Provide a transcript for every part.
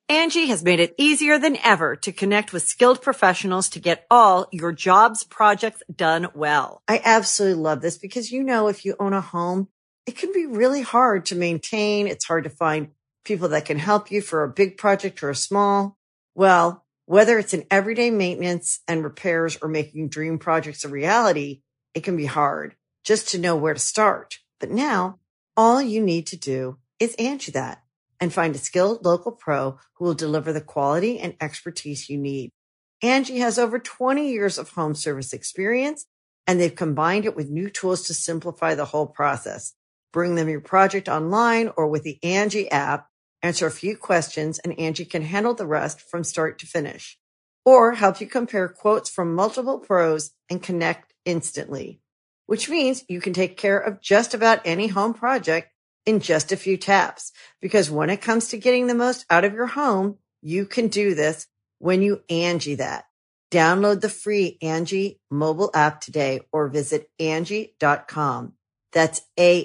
Angie has made it easier than ever to connect with skilled professionals to get all your jobs projects done well. I absolutely love this because, if you own a home, it can be really hard to maintain. It's hard to find people that can help you for a big project or a small. Well, whether it's in everyday maintenance and repairs or making dream projects a reality, it can be hard just to know where to start. But now all you need to do is Angie that and find a skilled local pro who will deliver the quality and expertise you need. Angie has over 20 years of home service experience, and they've combined it with new tools to simplify the whole process. Bring them your project online or with the Angie app, answer a few questions, and Angie can handle the rest from start to finish. Or help you compare quotes from multiple pros and connect instantly, which means you can take care of just about any home project in just a few taps. Because when it comes to getting the most out of your home, you can do this when you Angie that. Download the free Angie mobile app today or visit Angie.com. That's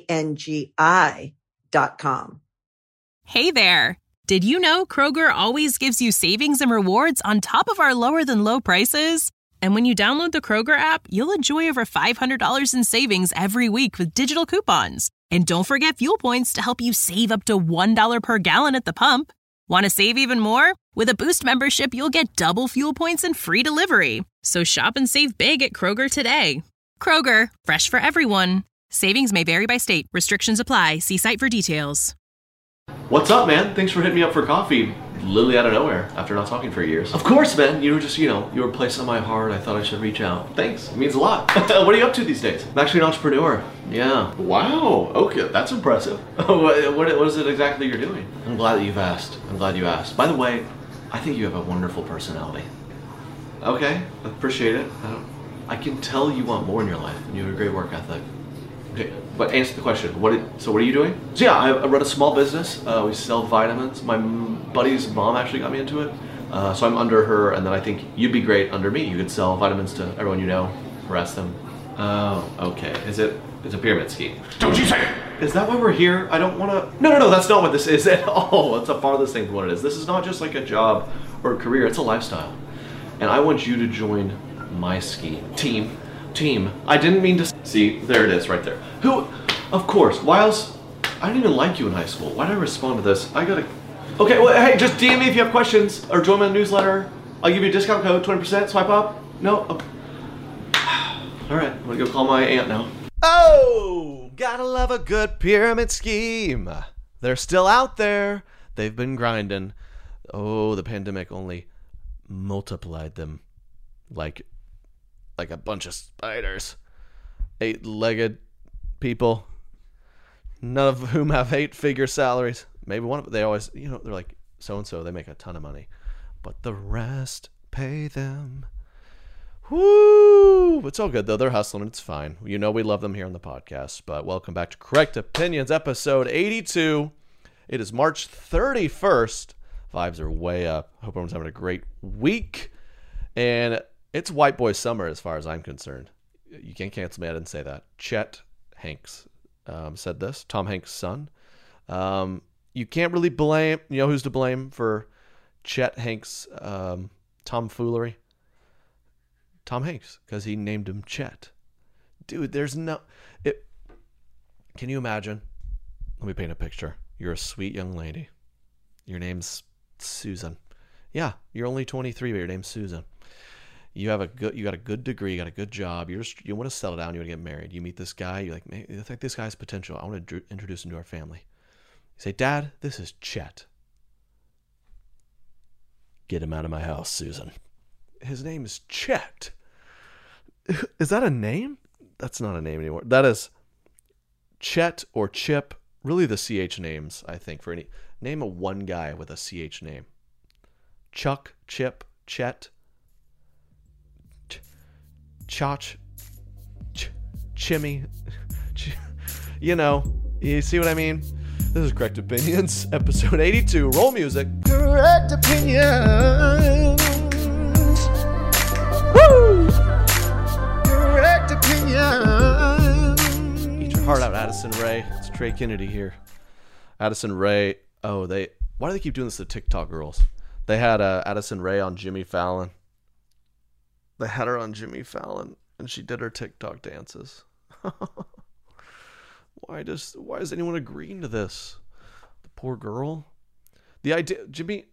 ANGI.com. Hey there. Did you know Kroger always gives you savings and rewards on top of our lower than low prices? And when you download the Kroger app, you'll enjoy over $500 in savings every week with digital coupons. And don't forget fuel points to help you save up to $1 per gallon at the pump. Want to save even more? With a Boost membership, you'll get double fuel points and free delivery. So shop and save big at Kroger today. Kroger, fresh for everyone. Savings may vary by state. Restrictions apply. See site for details. What's up, man? Thanks for hitting me up for coffee, literally out of nowhere, after not talking for years. Of course, man. You were just, you were a place on my heart. I thought I should reach out. Thanks. It means a lot. What are you up to these days? I'm actually an entrepreneur. Yeah. Wow. Okay, that's impressive. What is it exactly you're doing? I'm glad that you've asked. I'm glad you asked. By the way, I think you have a wonderful personality. Okay, appreciate it. I can tell you want more in your life, and you have a great work ethic. Okay, but answer the question. What are you doing? So yeah, I run a small business. We sell vitamins. My buddy's mom actually got me into it. So I'm under her, and then I think you'd be great under me. You could sell vitamins to everyone you know, harass them. Oh, okay. It's a pyramid scheme. Don't you say it! Is that why we're here? I don't want to... No, that's not what this is at all. It's the farthest thing from what it is. This is not just like a job or a career. It's a lifestyle. And I want you to join my scheme. Team. I didn't mean to... See, there it is right there. Who... Of course. Why else... I didn't even like you in high school. Why did I respond to this? I gotta... Okay, well, hey, just DM me if you have questions or join my newsletter. I'll give you a discount code, 20%, swipe up. No? Okay. All right, I'm gonna go call my aunt now. Oh, gotta love a good pyramid scheme. They're still out there. They've been grinding. Oh, the pandemic only multiplied them like a bunch of spiders. 8-legged people, none of whom have 8-figure salaries. Maybe one of them, they always, they're like, so-and-so, they make a ton of money, but the rest pay them. Woo! It's all good, though. They're hustling. It's fine. We love them here on the podcast. But welcome back to Correct Opinions, episode 82. It is March 31st. Vibes are way up. Hope everyone's having a great week. And it's white boy summer as far as I'm concerned. You can't cancel me. I didn't say that. Chet Hanks said this. Tom Hanks' son. You can't really blame... You know who's to blame for Chet Hanks' tomfoolery? Tom Hanks, because he named him Chet. Dude, there's no... Can you imagine? Let me paint a picture. You're a sweet young lady. Your name's Susan. Yeah, you're only 23, but your name's Susan. You got a good degree, you got a good job. You want to settle down, you want to get married. You meet this guy, you're like, man, I think this guy's potential. I want to introduce him to our family. You say, Dad, this is Chet. Get him out of my house, Susan. His name is Chet. Is that a name? That's not a name anymore. That is Chet or Chip. Really the CH names, I think, for any... Name a one guy with a CH name. Chuck, Chip, Chet, Chotch, Chimmy. You see what I mean? This is Correct Opinions, episode 82. Roll music. Correct Opinions. Woo! Correct Opinions. Eat your heart out, Addison Rae. It's Trey Kennedy here. Addison Rae. Oh, Why do they keep doing this to TikTok girls? They had Addison Rae on Jimmy Fallon. They had her on Jimmy Fallon, and she did her TikTok dances. Why is anyone agreeing to this? The poor girl. The idea, Jimmy.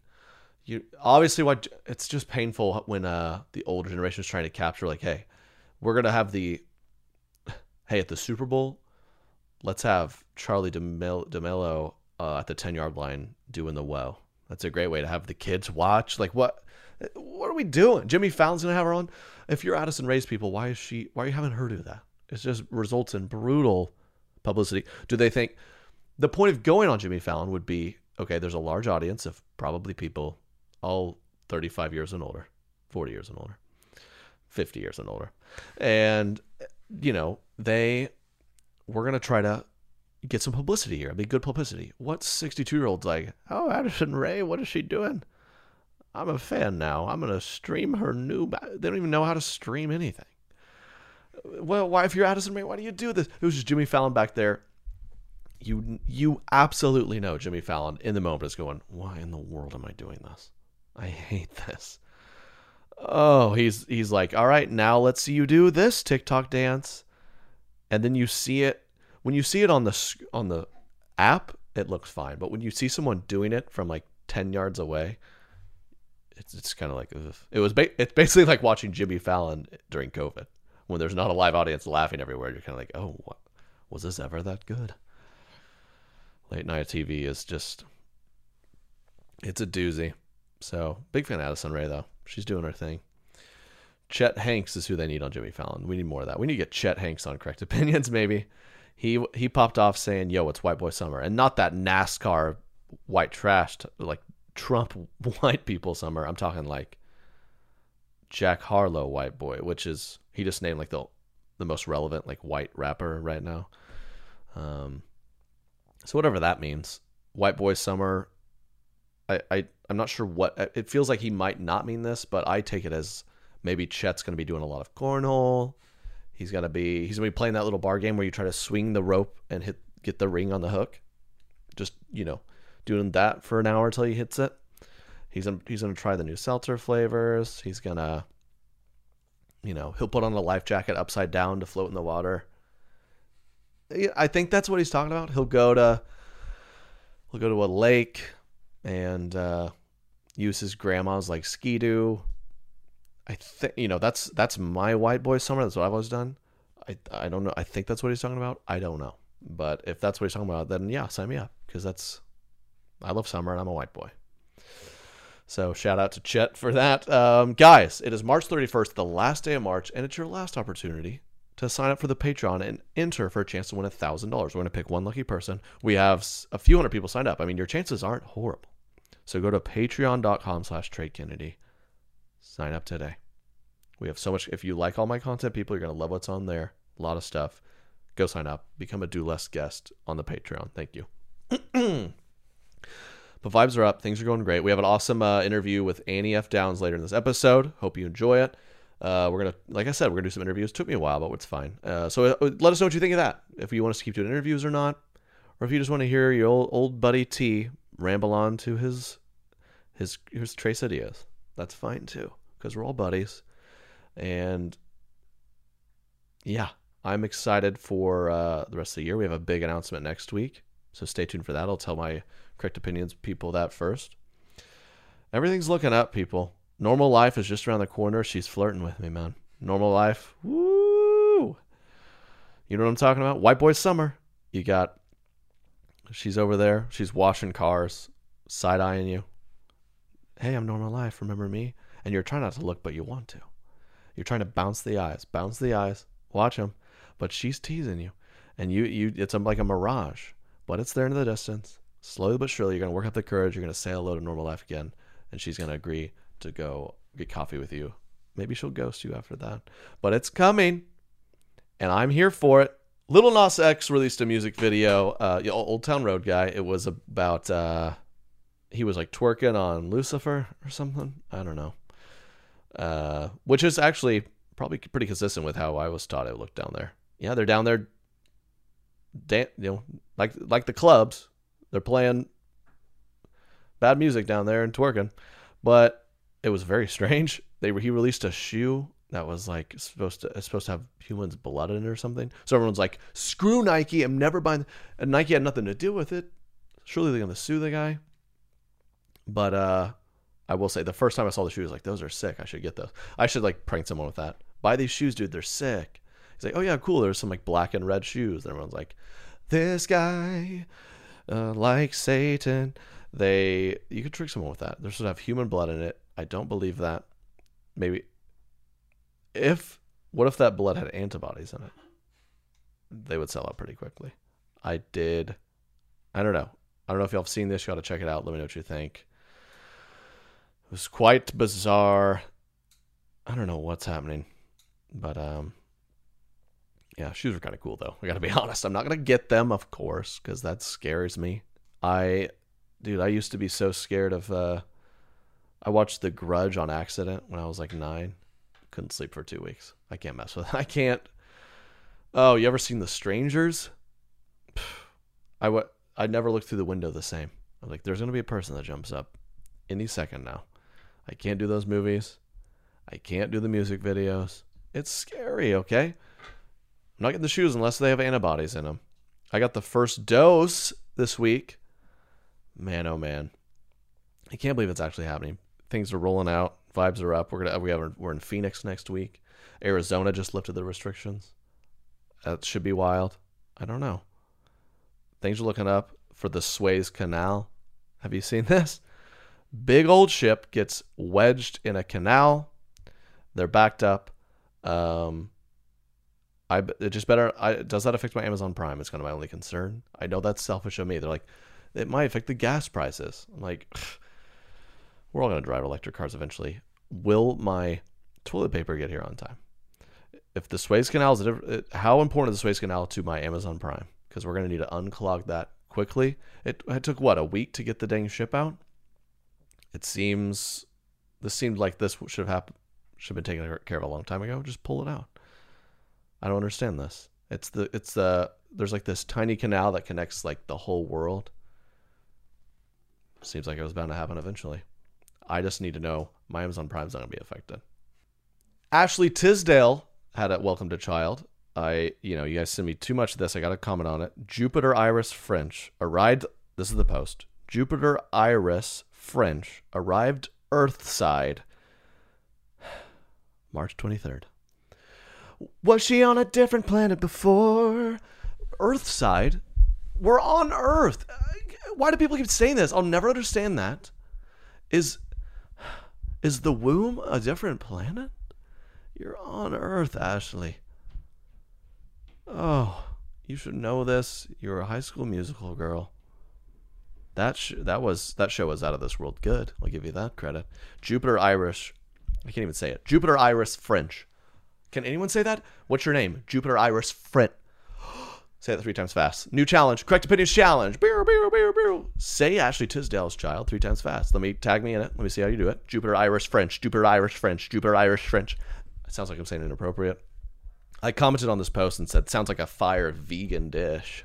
It's just painful when the older generation is trying to capture, like, hey, we're gonna have at the Super Bowl, let's have Charlie D'Amelio at the 10-yard line doing the woe. That's a great way to have the kids watch. Like, what are we doing? Jimmy Fallon's gonna have her on. If you're Addison Rae's people, why are you having her do that? It just results in brutal publicity. Do they think the point of going on Jimmy Fallon would be, okay, there's a large audience of probably people all 35 years and older, 40 years and older, 50 years and older. And, we're going to try to get some publicity here. It'd be good publicity. What 62-year-old's like, oh, Addison Rae, what is she doing? I'm a fan now. I'm going to stream her they don't even know how to stream anything. Well, why, if you're Addison Rae, why do you do this? It was just Jimmy Fallon back there. You absolutely know Jimmy Fallon in the moment is going, why in the world am I doing this? I hate this. Oh, he's like, all right, now let's see you do this TikTok dance. And then you see it. When you see it on the app, it looks fine. But when you see someone doing it from like 10 yards away, it's kind of like, ugh. It's basically like watching Jimmy Fallon during COVID when there's not a live audience laughing everywhere. You're kind of like, oh, what was this ever that good? Late night TV is just, it's a doozy. So, big fan of Addison Rae, though. She's doing her thing. Chet Hanks is who they need on Jimmy Fallon. We need more of that. We need to get Chet Hanks on Correct Opinions, maybe. He popped off saying, yo, it's White Boy Summer. And not that NASCAR white trash, like Trump white people summer. I'm talking like Jack Harlow white boy, which is, he just named like the most relevant like white rapper right now. So whatever that means. White Boy Summer. I'm not sure what it feels like. He might not mean this, but I take it as maybe Chet's going to be doing a lot of cornhole. He's going to be playing that little bar game where you try to swing the rope and get the ring on the hook. Just, doing that for an hour until he hits it. He's going to try the new seltzer flavors. He's going to, he'll put on a life jacket upside down to float in the water. I think that's what he's talking about. He'll go to a lake and use his grandma's like ski-doo. I think that's my White Boy Summer. That's what I've always done. I don't know. I think that's what he's talking about. I don't know. But if that's what he's talking about, then yeah, sign me up, because I love summer and I'm a white boy. So shout out to Chet for that. Guys, it is March 31st, the last day of March, and it's your last opportunity to sign up for the Patreon and enter for a chance to win $1,000. We're going to pick one lucky person. We have a few hundred people signed up. I mean, your chances aren't horrible. So go to patreon.com/TradeKennedy. Sign up today. We have so much. If you like all my content, people, you're going to love what's on there. A lot of stuff. Go sign up. Become a Do Less guest on the Patreon. Thank you. But vibes are up. Things are going great. We have an awesome interview with Annie F. Downs later in this episode. Hope you enjoy it. We're going to, like I said, we're going to do some interviews. Took me a while, but it's fine. So let us know what you think of that. If you want us to keep doing interviews or not. Or if you just want to hear your old buddy T ramble on to his Trace ideas. That's fine too, because we're all buddies. And yeah, I'm excited for the rest of the year. We have a big announcement next week, so stay tuned for that. I'll tell my Correct Opinions people that first. Everything's looking up, people. Normal life is just around the corner. She's flirting with me, man. Normal life. Woo! You know what I'm talking about? White Boy Summer. She's over there. She's washing cars, side-eyeing you. Hey, I'm Normal Life. Remember me? And you're trying not to look, but you want to. You're trying to bounce the eyes. Watch them. But she's teasing you. And it's like a mirage. But it's there in the distance. Slowly but surely, you're going to work up the courage. You're going to say hello to Normal Life again. And she's going to agree to go get coffee with you. Maybe she'll ghost you after that. But it's coming. And I'm here for it. Lil Nas X released a music video. Old Town Road guy. It was about... he was like twerking on Lucifer or something. I don't know. Which is actually probably pretty consistent with how I was taught it looked down there. Yeah, they're down there, like the clubs. They're playing bad music down there and twerking. But it was very strange. He released a shoe that was like supposed to have humans' blood in it or something. So everyone's like, screw Nike, I'm never buying. And Nike had nothing to do with it. Surely they're gonna sue the guy. But I will say the first time I saw the shoes, like, those are sick. I should get those. I should like prank someone with that. Buy these shoes, dude. They're sick. He's like, oh yeah, cool. There's some like black and red shoes. And everyone's like, this guy like Satan. You could trick someone with that. They're supposed to have human blood in it. I don't believe that. Maybe what if that blood had antibodies in it? They would sell out pretty quickly. I don't know. I don't know if y'all have seen this. You got to check it out. Let me know what you think. It was quite bizarre. I don't know what's happening, but yeah, shoes are kind of cool though. I got to be honest. I'm not gonna get them, of course, because that scares me. I used to be so scared of. I watched The Grudge on accident when I was like 9. Couldn't sleep for 2 weeks. I can't mess with it. I can't. Oh, you ever seen The Strangers? I never looked through the window the same. I was like, there's gonna be a person that jumps up any second now. I can't do those movies. I can't do the music videos. It's scary, okay? I'm not getting the shoes unless they have antibodies in them. I got the first dose this week. Man, oh man. I can't believe it's actually happening. Things are rolling out. Vibes are up. We're in Phoenix next week. Arizona just lifted the restrictions. That should be wild. I don't know. Things are looking up for the Suez Canal. Have you seen this? Big old ship gets wedged in a canal. They're backed up. Does that affect my Amazon Prime? It's kind of my only concern. I know that's selfish of me. They're like, it might affect the gas prices. I'm like, we're all going to drive electric cars eventually. Will my toilet paper get here on time? If the Suez Canal how important is the Suez Canal to my Amazon Prime? Because we're going to need to unclog that quickly. It took a week to get the dang ship out. This seemed like this should have been taken care of a long time ago. Just pull it out. I don't understand this. There's like this tiny canal that connects like the whole world. Seems like it was bound to happen eventually. I just need to know my Amazon Prime's not going to be affected. Ashley Tisdale had a welcome to child. You guys send me too much of this. I got to comment on it. Jupiter Iris French arrived. This is the post. Jupiter Iris French arrived Earthside March 23rd. Was she on a different planet before? Earthside? We're on Earth. Why do people keep saying this? I'll never understand that. Is the womb a different planet? You're on Earth, Ashley. Oh, you should know this. You're a High School Musical girl. That show was out of this world good. I'll give you that credit. Jupiter Irish. I can't even say it. Jupiter Iris French. Can anyone say that? What's your name? Jupiter Iris French. Say that 3 times fast. New challenge. Correct opinions challenge. Say Ashley Tisdale's child 3 times fast. Tag me in it. Let me see how you do it. Jupiter Irish French. Jupiter Irish French. Jupiter Irish French. It sounds like I'm saying inappropriate. I commented on this post and said, sounds like a fire vegan dish.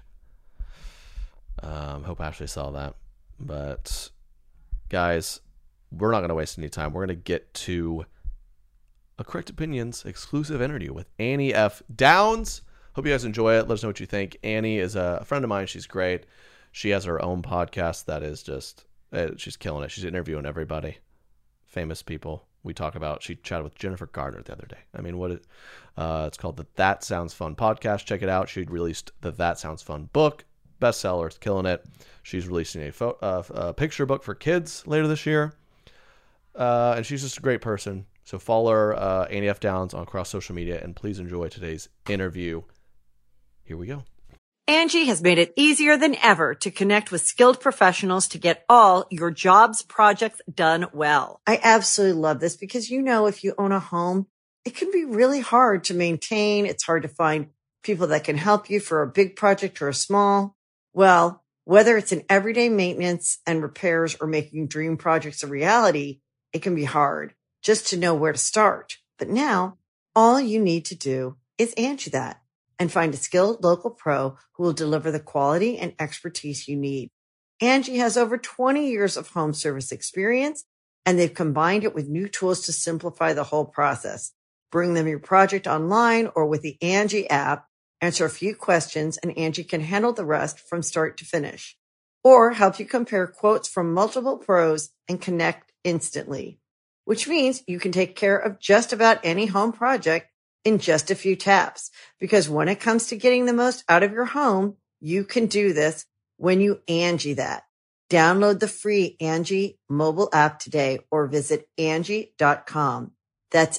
Hope Ashley saw that. But guys, we're not going to waste any time. We're going to get to a Correct Opinions exclusive interview with Annie F. Downs. Hope you guys enjoy it. Let us know what you think. Annie is a friend of mine. She's great. She has her own podcast that is just, she's killing it. She's interviewing everybody, famous people. She chatted with Jennifer Gardner the other day. I mean, it's called the That Sounds Fun podcast. Check it out. She released the That Sounds Fun book. Bestseller. It's killing it. She's releasing a picture book for kids later this year. And she's just a great person. So follow her, Annie F. Downs, on across social media, and please enjoy today's interview. Here we go. Angie has made it easier than ever to connect with skilled professionals to get all your jobs projects done well. I absolutely love this because, if you own a home, it can be really hard to maintain. It's hard to find people that can help you for a big project or a small. Well, whether it's in everyday maintenance and repairs or making dream projects a reality, it can be hard just to know where to start. But now all you need to do is Angie that and find a skilled local pro who will deliver the quality and expertise you need. Angie has over 20 years of home service experience, and they've combined it with new tools to simplify the whole process. Bring them your project online or with the Angie app, answer a few questions, and Angie can handle the rest from start to finish. Or help you compare quotes from multiple pros and connect instantly, which means you can take care of just about any home project in just a few taps. Because when it comes to getting the most out of your home, you can do this when you Angie that. Download the free Angie mobile app today or visit Angie.com. That's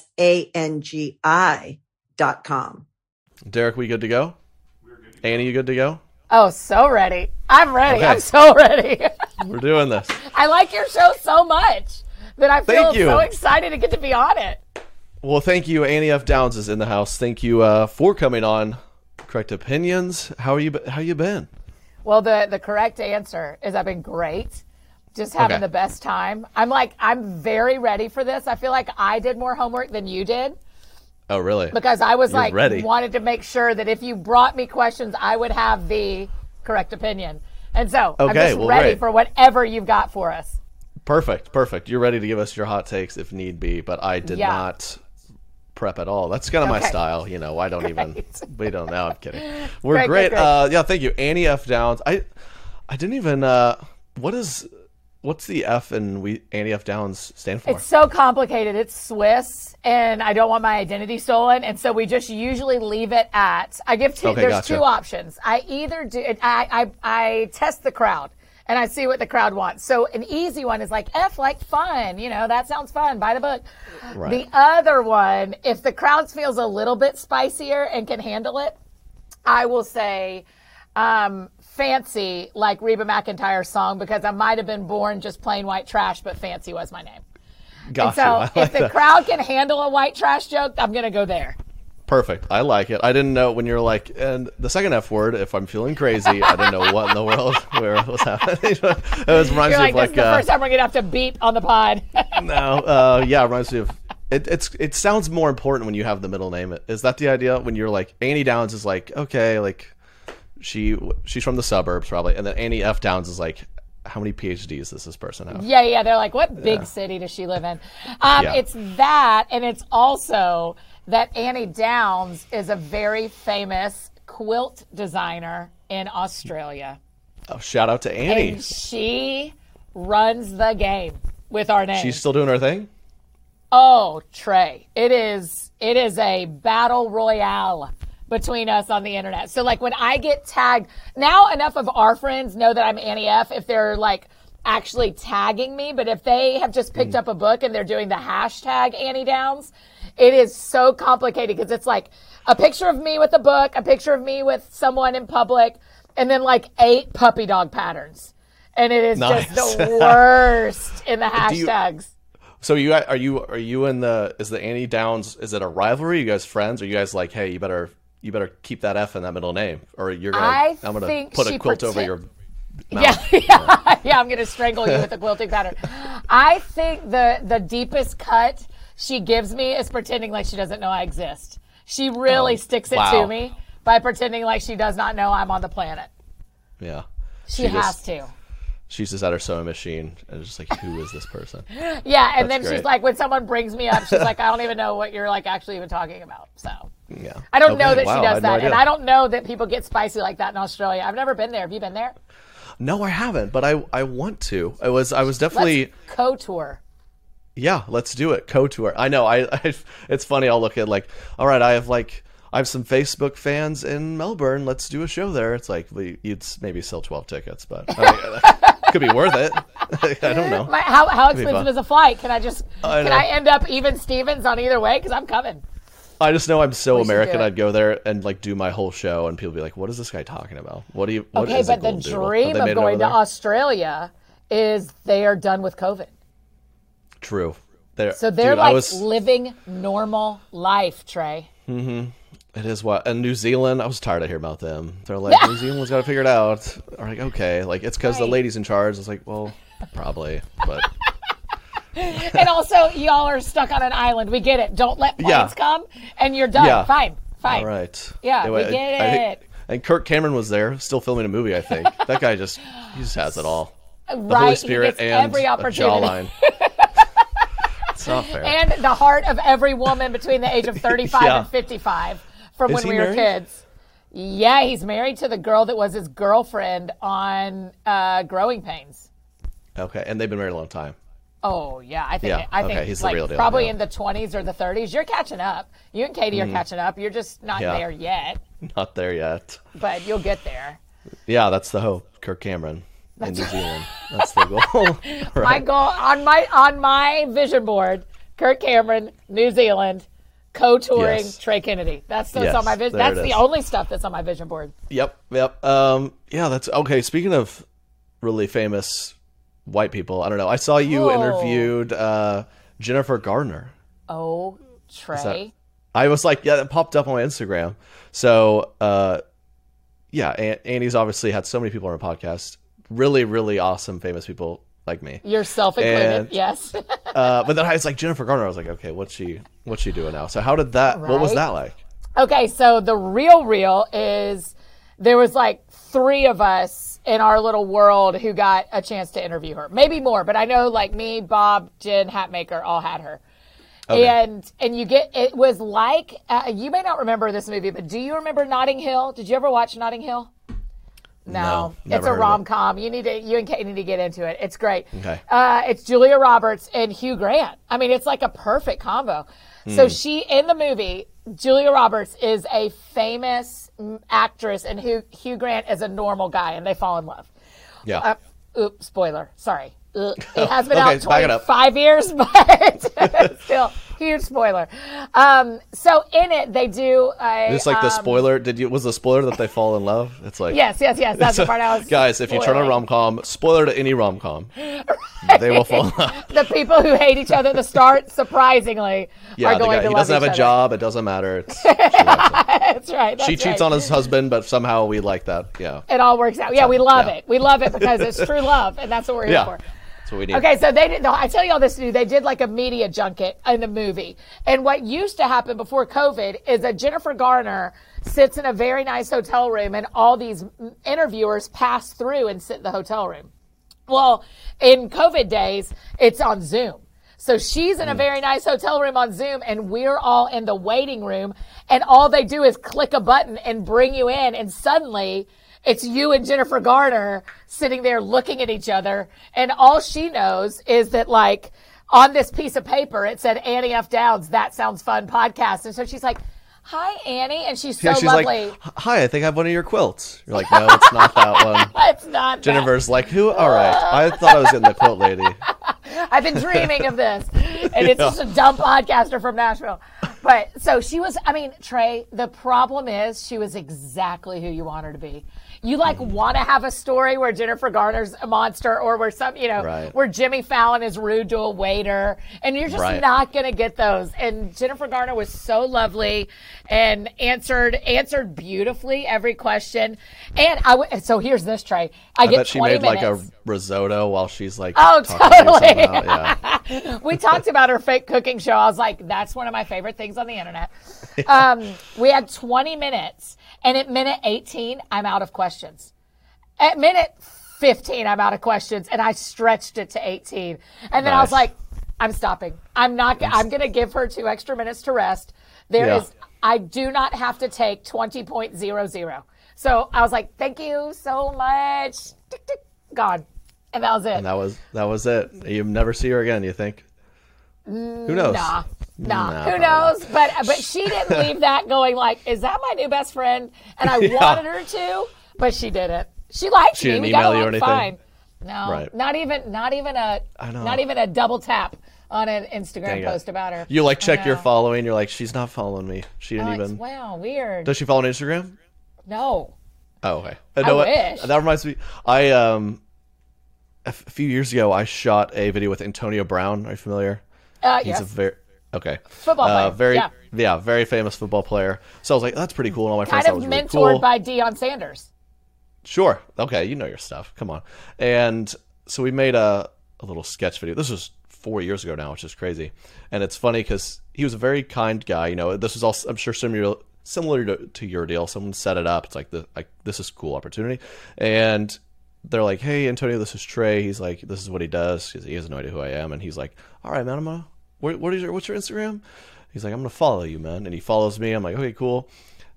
ANGI.com. Derek, we good to go? Annie, you good to go? Oh, so ready. I'm ready. Okay. I'm so ready. We're doing this. I like your show so much that I feel Thank you. so excited to get to be on it. Well, thank you. Annie F. Downs is in the house. Thank you for coming on Correct Opinions. How you been? Well, the correct answer is I've been great. Just having the best time. I'm very ready for this. I feel like I did more homework than you did. Oh, really? Because I was ready. Wanted to make sure that if you brought me questions, I would have the correct opinion. And so I'm just ready for whatever you've got for us. Perfect. You're ready to give us your hot takes if need be, but I did not prep at all. That's kind of my style. I don't even, we don't know. I'm kidding. We're great. Yeah, thank you. Annie F. Downs. I didn't even, what's the F in Annie F. Downs stand for? It's so complicated. It's Swiss, and I don't want my identity stolen, and so we just usually leave it at. I give two. There's two options. I either do. I test the crowd, and I see what the crowd wants. So an easy one is like F, like fun. That sounds fun. Buy the book. Right. The other one, if the crowd feels a little bit spicier and can handle it, I will say. Fancy, like Reba McEntire's song, because I might have been born just plain white trash, but fancy was my name. Gotcha. So if the crowd can handle a white trash joke, I'm going to go there. Perfect. I like it. I didn't know when you're like, and the second F word, if I'm feeling crazy, I didn't know what in the world, where it was happening. It reminds me of this is the first time we're going to have to beep on the pod. No, it reminds me of, it sounds more important when you have the middle name. Is that the idea? When you're like, Annie Downs is like, okay, like, she's from the suburbs probably, and then Annie F. Downs is like, how many PhDs does this person have? Yeah. They're like, what big city does she live in? It's that, and it's also that Annie Downs is a very famous quilt designer in Australia. Oh, shout out to Annie. And she runs the game with our name. She's still doing her thing? Oh, Trey, it is a battle royale between us on the internet. So like when I get tagged, now enough of our friends know that I'm Annie F. if they're like actually tagging me, but if they have just picked up a book and they're doing the hashtag Annie Downs, it is so complicated because it's like a picture of me with a book, a picture of me with someone in public, and then like 8 puppy dog patterns. And it is just the worst in the hashtags. So are you in is the Annie Downs, is it a rivalry? You guys friends? Are you guys like, hey, you better keep that F in that middle name, or I'm gonna put a quilt over your mouth. Yeah, I'm gonna strangle you with a quilting pattern. I think the deepest cut she gives me is pretending like she doesn't know I exist. She really sticks it to me by pretending like she does not know I'm on the planet. Yeah, she has to. She's just at her sewing machine and it's just like, who is this person? Yeah, and then she's like, when someone brings me up, she's like, I don't even know what you're like actually even talking about. So yeah, I don't know that she does that, and I don't know that people get spicy like that in Australia. I've never been there. Have you been there? No, I haven't, but I want to. I was definitely Let's co-tour. Yeah, let's do it. Co-tour. I know. It's funny. I'll look at like, all right, I have some Facebook fans in Melbourne. Let's do a show there. It's like you'd maybe sell 12 tickets, but could be worth it. I don't know. How expensive is a flight? Can I end up even Stevens on either way? Because I'm coming. I just know I'm so American. I'd go there and like do my whole show, and people be like, "What is this guy talking about? What is but the dream of going to Australia is they are done with COVID. True. They're living normal life, Trey. Mm-hmm. It is and New Zealand, I was tired of hearing about them. They're like, New Zealand's got to figure it out. I'm like, okay, like it's because the lady's in charge. It's like, well, probably, but. And also, y'all are stuck on an island. We get it. Don't let planes come, and you're done. Yeah. Fine. All right. Yeah, we get it. And Kirk Cameron was there, still filming a movie, I think. That guy he just has it all. The Right, Holy he Spirit gets and every a opportunity. jawline. It's not fair. And the heart of every woman between the age of 35 Yeah. and 55 from Is when he we were married? kids. Yeah, he's married to the girl that was his girlfriend on Growing Pains. Okay, and they've been married a long time. Oh yeah, I think Yeah, okay, he's the like real deal, probably yeah. in the 20s or the 30s. You're catching up. You and Katie are catching up. You're just not Yeah. there yet, Not there yet. but you'll get there. Yeah, that's the hope. Kirk Cameron in New Zealand. That's the goal. My Right. goal on my vision board: Kirk Cameron, New Zealand, co-touring Yes. Trey Kennedy. That's what's Yes, on my vision. there it That's the is. only stuff that's on my vision board. Yep. Yeah, that's okay. Speaking of really famous white people, I don't know. I saw you Oh. interviewed Jennifer Gardner. Oh, Trey. I was like, yeah, it popped up on my Instagram. So, yeah, Annie's obviously had so many people on her podcast. Really, really awesome, famous people like me. Yourself included, And- yes. But then I was like, Jennifer Garner. I was like, okay, what's she doing now? So how did that? What was Right. that like? Okay, so the real is there was like 3 of us in our little world who got a chance to interview her. Maybe more, but I know like me, Bob, Jen, Hatmaker all had her. Okay. And you get, it was like, you may not remember this movie, but do you remember Notting Hill? Did you ever watch Notting Hill? No, It's never a heard of it. rom-com. You and Kate need to get into it. It's great. Okay. It's Julia Roberts and Hugh Grant. I mean, it's like a perfect combo. Hmm. So she, in the movie, Julia Roberts is a famous actress and Hugh Grant is a normal guy and they fall in love. Yeah. Oops, spoiler. Sorry. It has been Okay, out back it up. 25 years, but still, huge spoiler. So in it, they do a... It's like the spoiler. Was the spoiler that they fall in love? It's like Yes. That's the part I was... guys. If you turn on a spoiling. rom-com, spoiler to any rom-com, they will fall in love. The people who hate each other at the start, surprisingly, Yeah, are the going guy, to he love doesn't have each a other. job. It doesn't matter. She likes him. That's right. She cheats on his husband, but somehow we like that. Yeah. It all works out. Yeah, we love Yeah. it. We love it because it's true love, and that's what we're here Yeah. for. That's what we need. Okay, so they did. No, I tell you all this to do. They did like a media junket in the movie, and what used to happen before COVID is that Jennifer Garner sits in a very nice hotel room, and all these interviewers pass through and sit in the hotel room. Well, in COVID days, it's on Zoom. So she's in a very nice hotel room on Zoom, and we're all in the waiting room, and all they do is click a button and bring you in, and suddenly it's you and Jennifer Garner sitting there looking at each other, and all she knows is that, like, on this piece of paper, it said Annie F. Dowd's That Sounds Fun podcast, and so she's like, "Hi, Annie," and she's so Yeah, she's lovely. like, "Hi, I think I have one of your quilts." You're like, "No, it's not that one." It's not that. Jennifer's like, "Who? All right, I thought I was getting the quilt lady." I've been dreaming of this. And it's just a dumb podcaster from Nashville. But so she was, I mean, Trey, the problem is she was exactly who you want her to be. You like want to have a story where Jennifer Garner's a monster or where Right. where Jimmy Fallon is rude to a waiter, and you're just Right. not going to get those. And Jennifer Garner was so lovely and answered beautifully every question. And so here's this, Trey. I I get bet she 20 made minutes. like a risotto while she's like, Oh, talking totally. something out. Yeah. We talked about her fake cooking show. I was like, that's one of my favorite things on the internet. We had 20 minutes, and at minute 18, I'm out of questions. At minute 15, I'm out of questions, and I stretched it to 18. And then I was Nice. like, I'm stopping. I'm going to give her 2 extra minutes to rest. Yeah. I do not have to take 20.00. So I was like, thank you so much. Tick, tick, gone. And that was it. And that was it. You never see her again. You think? Who knows? Nah, Nah, who probably knows? But she didn't leave that going like, is that my new best friend? And I wanted her to, but she didn't. She liked She me. didn't We got email you or along anything? fine. No, Right. not even a double tap on an Instagram Dang it. post about her. You like I check your know. following. You're like, she's not following me. She didn't Like, even. wow, weird. Does she follow on Instagram? No. Oh, okay. I wish. That reminds me. A few years ago, I shot a video with Antonio Brown. Are you familiar? He's Yes. a very okay Football player, very yeah. very famous football player. So I was like, that's pretty cool. And all my friends Kind thought of it was mentored really cool. by Deion Sanders. Sure. Okay, you know your stuff. Come on. And so we made a little sketch video. This was 4 years ago now, which is crazy. And it's funny because he was a very kind guy. You know, this was all, I'm sure, similar to your deal. Someone set it up. It's like this is a cool opportunity, and they're like, "Hey, Antonio, this is Trey." He's like, "This is what he does." He has no idea who I am, and he's like, "All right, man, what's your Instagram?" He's like, "I'm gonna follow you, man," and he follows me. I'm like, "Okay, cool."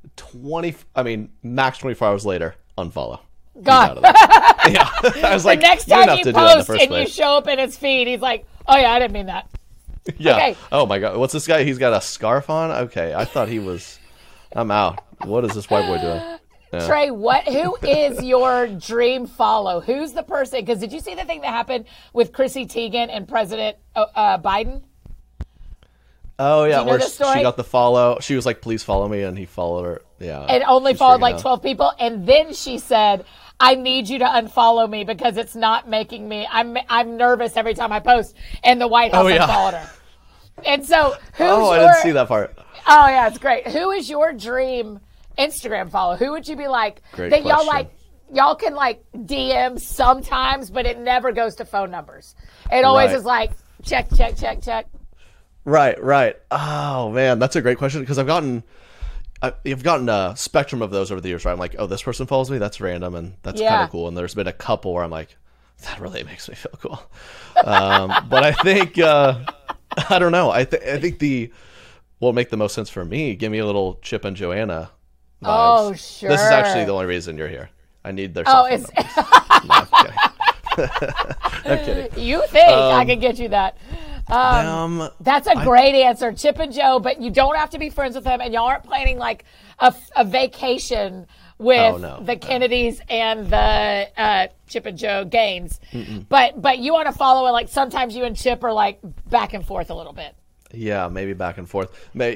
Max 24 hours later, unfollow. God. Yeah, I was like, the next time you post and you show up in his feed, he's like, "Oh yeah, I didn't mean that." Yeah. Okay. Oh my God, what's this guy? He's got a scarf on. Okay, I thought he was. I'm out. What is this white boy doing? Yeah. Trey, who is your dream follow? Who's the person? Because did you see the thing that happened with Chrissy Teigen and President Biden? Oh yeah, where she got the follow. She was like, "Please follow me," and he followed her. Yeah, and only followed like 12 people, and then she said, "I need you to unfollow me because it's not making me. I'm nervous every time I post." And the White House unfollowed her. And so, I didn't see that part. Oh yeah, it's great. Who is your dream Instagram follow? Who would you be like Great that? question. Y'all can like DM sometimes, but it never goes to phone numbers. It always is like check. Right. Oh man, that's a great question because I've gotten a spectrum of those over the years. Right, I'm like, oh, this person follows me. That's random, and that's kind of cool. And there's been a couple where I'm like, that really makes me feel cool. But I think I don't know. I think will make the most sense for me. Give me a little Chip and Joanna vibes. Oh sure. This is actually the only reason you're here. I need their cell phone numbers. No, I'm kidding. You think I can get you that? That's a great answer, Chip and Joe. But you don't have to be friends with them, and y'all aren't planning like a vacation with the Kennedys and the Chip and Joe Gaines. But you want to follow it. Like sometimes you and Chip are like back and forth a little bit. Yeah, maybe back and forth.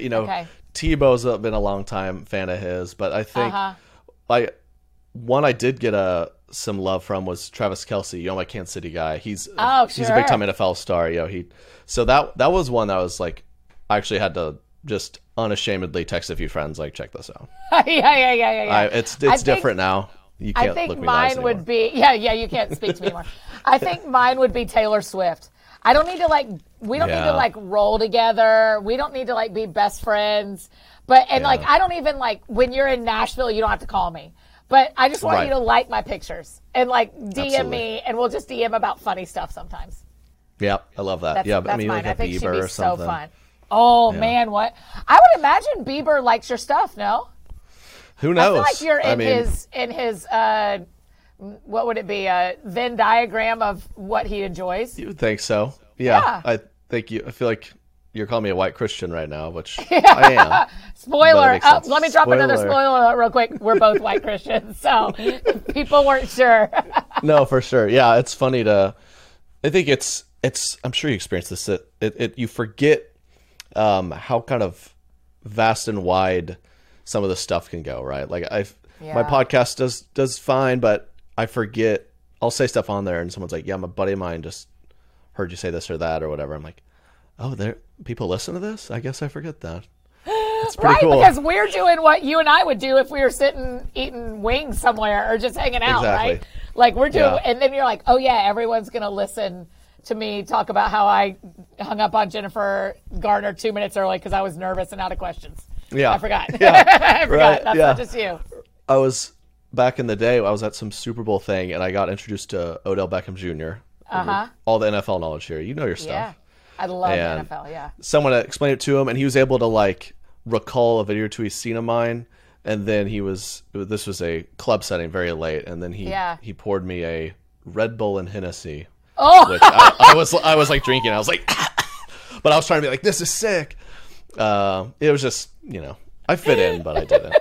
Tebow's been a long time fan of his, but I think one I did get some love from was Travis Kelce, my Kansas City guy. He's a big time NFL star. So that was one that was like, I actually had to just unashamedly text a few friends like, check this out. Yeah. It's different now. You can't. I think look me mine would be you can't speak to me anymore. I think mine would be Taylor Swift. I don't need to we don't need to roll together. We don't need to be best friends. But I don't even when you're in Nashville, you don't have to call me. But I just want you to like my pictures and DM me, and we'll just DM about funny stuff sometimes. Yeah, I love that. That's mine. I think Bieber she'd be or so fun. Oh man, what? I would imagine Bieber likes your stuff. No? Who knows? I feel like you're in his what would it be? A Venn diagram of what he enjoys. You would think so? Yeah. I feel like you're calling me a white Christian right now, which I am. Spoiler. Let me drop another spoiler real quick. We're both white Christians, so people weren't sure. No, for sure. Yeah, it's funny I think it's. I'm sure you experienced this. You forget how kind of vast and wide some of the stuff can go. Right? My podcast does fine, but I forget. I'll say stuff on there, and someone's like, "Yeah, my buddy of mine just heard you say this or that or whatever." I'm like, "Oh, people listen to this? I guess I forget that." It's pretty cool. Because we're doing what you and I would do if we were sitting eating wings somewhere or just hanging out, right? We're doing, and then you're like, "Oh yeah, everyone's gonna listen to me talk about how I hung up on Jennifer Garner 2 minutes early because I was nervous and out of questions." Yeah, I forgot. Yeah. I forgot. That's not just you. I was back in the day. I was at some Super Bowl thing, and I got introduced to Odell Beckham Jr. All the NFL knowledge here. You know your stuff. Yeah, I love the NFL. Yeah. Someone explained it to him, and he was able to recall a video or two he's seen of mine. And then this was a club setting very late, and then he poured me a Red Bull and Hennessy. Oh, which I was drinking. I was like, but I was trying to be like, this is sick. It was just, I fit in, but I didn't.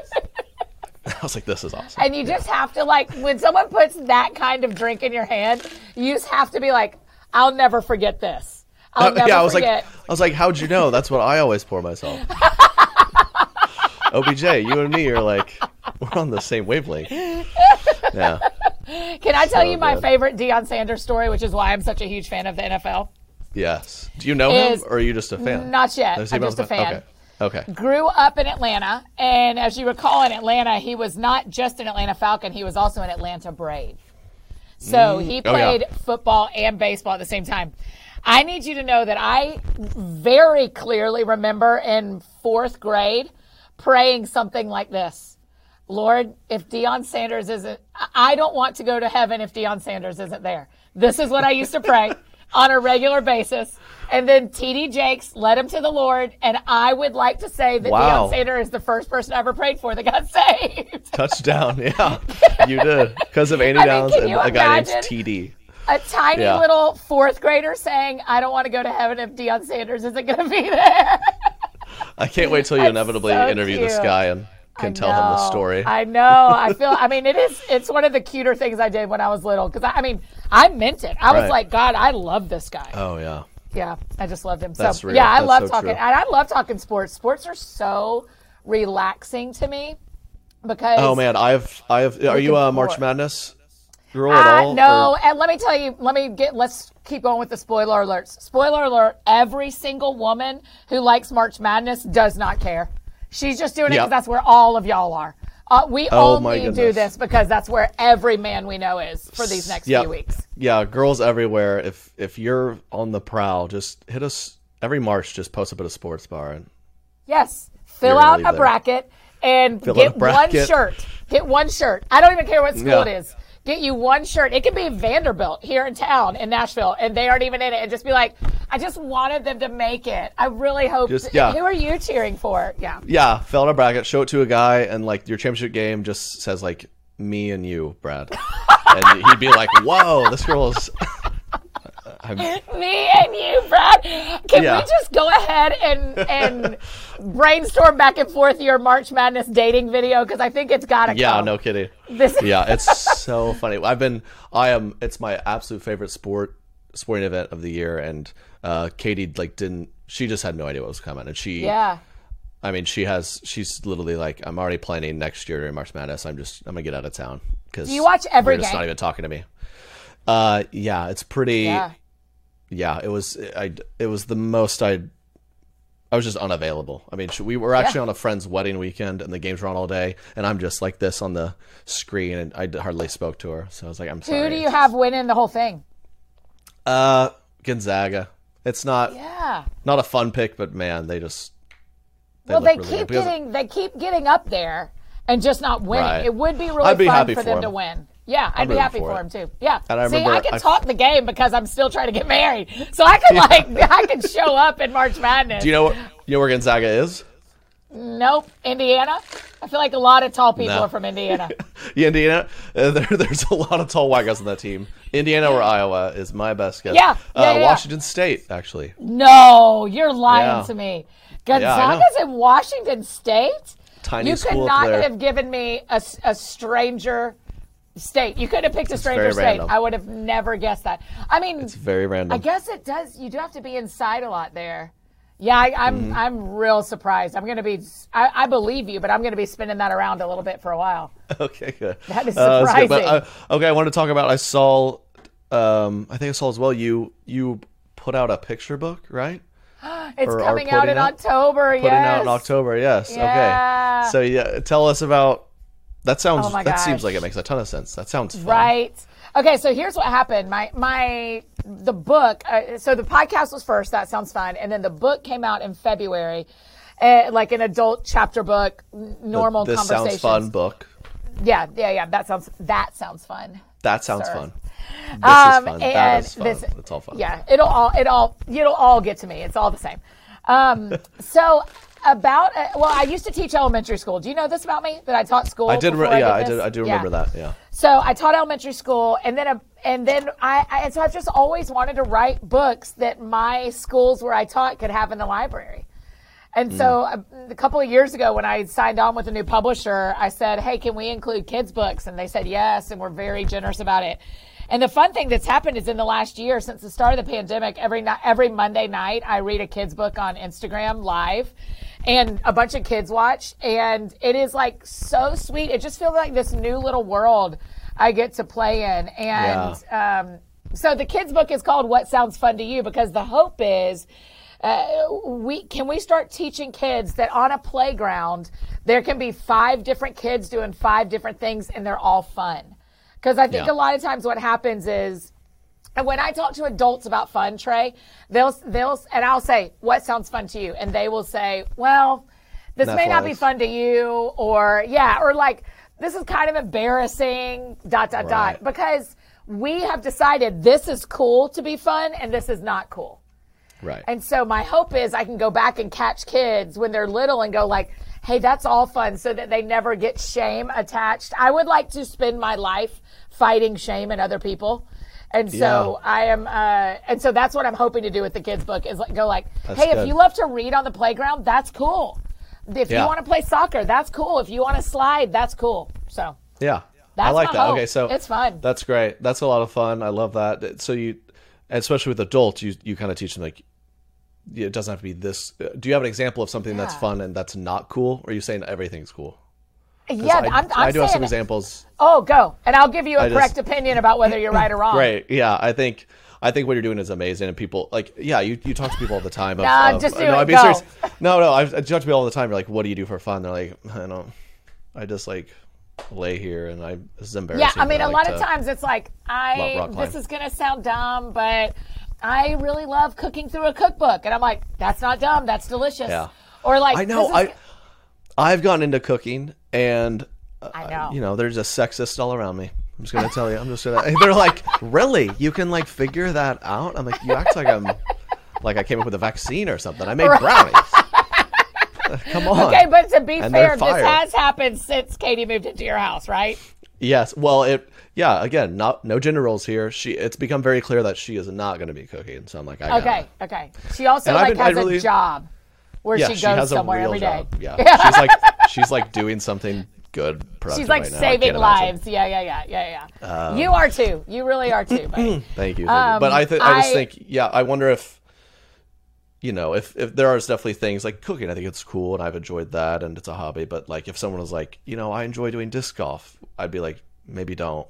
I was like, this is awesome. And you just have to when someone puts that kind of drink in your hand, you just have to be like, I'll never forget this. I'll never forget. I was like, how'd you know? That's what I always pour myself. OBJ, you and me are we're on the same wavelength. Yeah. Can I tell you my favorite Deion Sanders story, which is why I'm such a huge fan of the NFL? Yes. Do you know him, or are you just a fan? Not yet. I'm just a fan. Okay. Grew up in Atlanta, and as you recall, in Atlanta, he was not just an Atlanta Falcon, he was also an Atlanta Brave. So he played football and baseball at the same time. I need you to know that I very clearly remember in 4th grade praying something like this. Lord, if Deion Sanders isn't, I don't want to go to heaven if Deion Sanders isn't there. This is what I used to pray on a regular basis. And then TD Jakes led him to the Lord. And I would like to say that Deion Sanders is the first person I ever prayed for that got saved. Touchdown. Yeah, you did. Because of Andy Downs and a guy named TD. A tiny little fourth grader saying, I don't want to go to heaven if Deion Sanders isn't going to be there. I can't wait till you inevitably interview this guy and can tell him the story. I know. It's one of the cuter things I did when I was little. Because, I meant it. I was like, God, I love this guy. Oh, yeah. Yeah, I just loved him. That's so, real. yeah, I That's love so talking. true. And I love talking sports. Sports are so relaxing to me because. Oh, man. Are you a March Madness girl at all? No. And let me tell you, let's keep going with the spoiler alerts. Spoiler alert, every single woman who likes March Madness does not care. She's just doing it because that's where all of y'all are. We only do this because that's where every man we know is for these next few weeks. Yeah, girls everywhere. If you're on the prowl, just hit us every March. Just post up at a sports bar and fill out a bracket and get one shirt. Get one shirt. I don't even care what school it is. Get you one shirt. It could be Vanderbilt here in town in Nashville, and they aren't even in it. And just be like, I just wanted them to make it. I really hope. Who are you cheering for? Yeah. Yeah, fill out a bracket, show it to a guy, and like your championship game just says like me and you, Brad, and he'd be like, "Whoa, this girl is." Me and you, Brad. Can we just go ahead and brainstorm back and forth your March Madness dating video? Because I think it's got to come. Yeah, no kidding. Yeah, it's so funny. It's my absolute favorite sporting event of the year. And Katie she just had no idea what was coming. And she's literally like, I'm already planning next year during March Madness. I'm going to get out of town. Do you watch every game? Just not even talking to me. Yeah, it's pretty... Yeah, it was the most I was just unavailable. I mean, we were actually on a friend's wedding weekend, and the games were on all day, and I'm just like this on the screen, and I hardly spoke to her. So I was like, I'm sorry. Who do you have winning the whole thing? Gonzaga. It's not a fun pick, but man, they keep getting up there and just not winning. Right. It would be really fun for them to win. Yeah, I'd be happy for him too. Yeah. I can talk the game because I'm still trying to get married. So I can I can show up in March Madness. Do you know where Gonzaga is? Nope. Indiana? I feel like a lot of tall people are from Indiana. Yeah, Indiana. There's a lot of tall white guys on that team. Indiana or Iowa is my best guess. Yeah. Washington State, actually. No, you're lying to me. Gonzaga's in Washington State? Tiny school. You could not have given me a stranger state. You could have picked a stranger state. Random. I would have never guessed that. I mean, it's very random. I guess it does. You do have to be inside a lot there. Yeah, I'm real surprised. I'm going to be. I believe you, but I'm going to be spinning that around a little bit for a while. Okay, good. That is surprising. But, I want to talk about. I saw. I think I saw as well. You put out a picture book, right? It's coming out in October. Putting out in October. Yes. Yeah. Okay. So tell us about. That sounds. That seems like it makes a ton of sense. That sounds fun. Right. Okay. So here's what happened. The book. So the podcast was first. That sounds fun. And then the book came out in February, like an adult chapter book, normal this conversations. Sounds fun book. Yeah. That sounds fun. That sounds fun. This is fun. That is fun. It's all fun. Yeah. It'll all get to me. It's all the same. I used to teach elementary school. Do you know this about me? That I taught school? I did. I do remember that. Yeah. So I taught elementary school, and so I've just always wanted to write books that my schools where I taught could have in the library. And so a couple of years ago, when I signed on with a new publisher, I said, "Hey, can we include kids' books?" And they said yes, and we're very generous about it. And the fun thing that's happened is in the last year, since the start of the pandemic, every Monday night, I read a kid's book on Instagram live, and a bunch of kids watch. And it is like so sweet. It just feels like this new little world I get to play in. And so the kids' book is called What Sounds Fun to You? Because the hope is we start teaching kids that on a playground, there can be 5 different kids doing 5 different things, and they're all fun. Because I think a lot of times what happens is, and when I talk to adults about fun, Trey, they'll and I'll say, "What sounds fun to you?" And they will say, "Well, this may not be Netflix. fun to you, or like, this is kind of embarrassing, ... because we have decided this is cool to be fun and this is not cool. Right. And so my hope is I can go back and catch kids when they're little and go like, hey, that's all fun, so that they never get shame attached. I would like to spend my life fighting shame in other people. And so and so that's what I'm hoping to do with the kids book is go like, hey, if you love to read on the playground, that's cool. If you want to play soccer, that's cool. If you want to slide, that's cool. So yeah, that's I like my that. hope. Okay, so it's fun. That's great. That's a lot of fun. I love that. So you, especially with adults, you kind of teach them like, it doesn't have to be this. Do you have an example of something that's fun and that's not cool? Or are you saying everything's cool? Yeah, I do have some examples. Oh, go. And I'll give you a correct opinion about whether you're right or wrong. Great. Yeah, I think what you're doing is amazing. And people, like, yeah, you talk to people all the time. Just do it. I'd be serious. No, I talk to people all the time. You're like, what do you do for fun? They're like, I just like lay here and this is embarrassing. Yeah, I mean, a lot of times it's like, this is going to sound dumb, but I really love cooking through a cookbook. And I'm like, that's not dumb. That's delicious. Yeah. Or like, I know. I've gotten into cooking and, I know. They're just sexist all around me. I'm just going to tell you. They're like, really? You can like figure that out? I'm like, you act like I came up with a vaccine or something. I made brownies. Come on. Okay, but to be And fair, they're this has happened since Katie moved into your house, right? Yes. Well, again, no gender roles here. It's become very clear that she is not going to be cooking. So I'm like, Okay. She also has a job where she goes somewhere every day. Job. Yeah. she's like doing something good. She's like saving lives. Yeah. You are too. You really are too. Buddy. Thank you. But I just think, I wonder if, if there are definitely things like cooking, I think it's cool and I've enjoyed that and it's a hobby. But like if someone was like, I enjoy doing disc golf, I'd be like, maybe don't.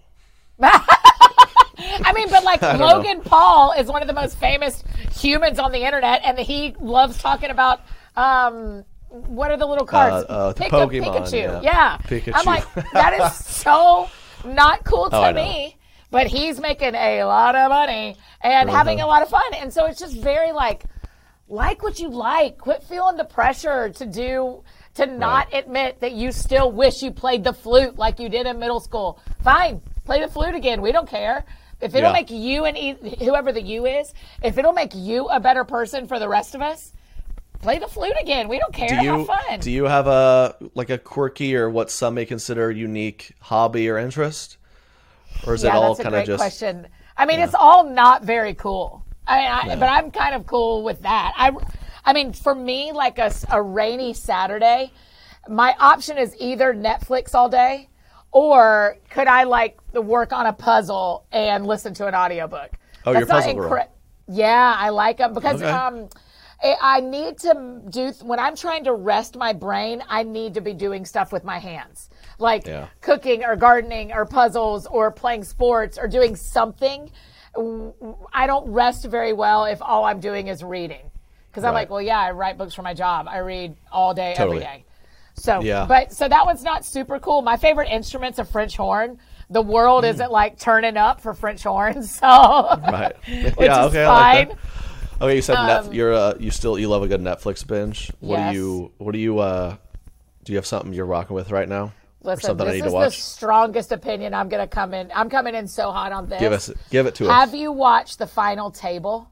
I mean, but like Logan Paul is one of the most famous humans on the internet, and he loves talking about what are the little cards? Pokemon, Pikachu. Yeah. Pikachu. I'm like, that is so not cool to me. But he's making a lot of money and having a lot of fun, and so it's just very like what you like. Quit feeling the pressure to not admit that you still wish you played the flute like you did in middle school. Fine, play the flute again. We don't care. If it'll make you and whoever the you is, if it'll make you a better person for the rest of us, play the flute again. We don't care. Have fun. Do you have a quirky or what some may consider unique hobby or interest? Or is it all kind of just... question. I mean, it's all not very cool. But I'm kind of cool with that. I mean, for me, like a rainy Saturday, my option is either Netflix all day, or could I like work on a puzzle and listen to an audiobook? Oh, you're a puzzle girl. Yeah, I like them because I need to do, when I'm trying to rest my brain, I need to be doing stuff with my hands. Like cooking or gardening or puzzles or playing sports or doing something. I don't rest very well if all I'm doing is reading. Because I'm like, well, I write books for my job. I read all day, every day. So, so that one's not super cool. My favorite instrument's a French horn. The world isn't like turning up for French horns, so which is fine. I like that. Okay, you said you love a good Netflix binge. What do you have something you're rocking with right now? Listen, this is the strongest opinion I'm coming in so hot on this. Give it to us. Have you watched The Final Table?